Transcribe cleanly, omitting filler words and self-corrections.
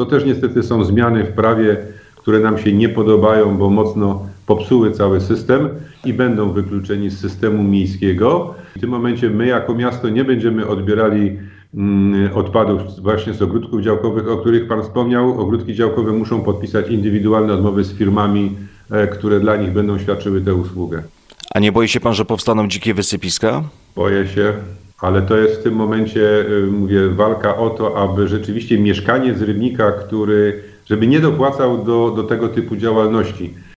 To też niestety są zmiany w prawie, które nam się nie podobają, bo mocno popsuły cały system i będą wykluczeni z systemu miejskiego. W tym momencie my jako miasto nie będziemy odbierali odpadów właśnie z ogródków działkowych, o których Pan wspomniał. Ogródki działkowe muszą podpisać indywidualne odmowy z firmami, które dla nich będą świadczyły tę usługę. A nie boi się Pan, że powstaną dzikie wysypiska? Boję się, ale to jest w tym momencie, mówię, walka o to, aby rzeczywiście mieszkaniec Rybnika, żeby nie dopłacał do tego typu działalności.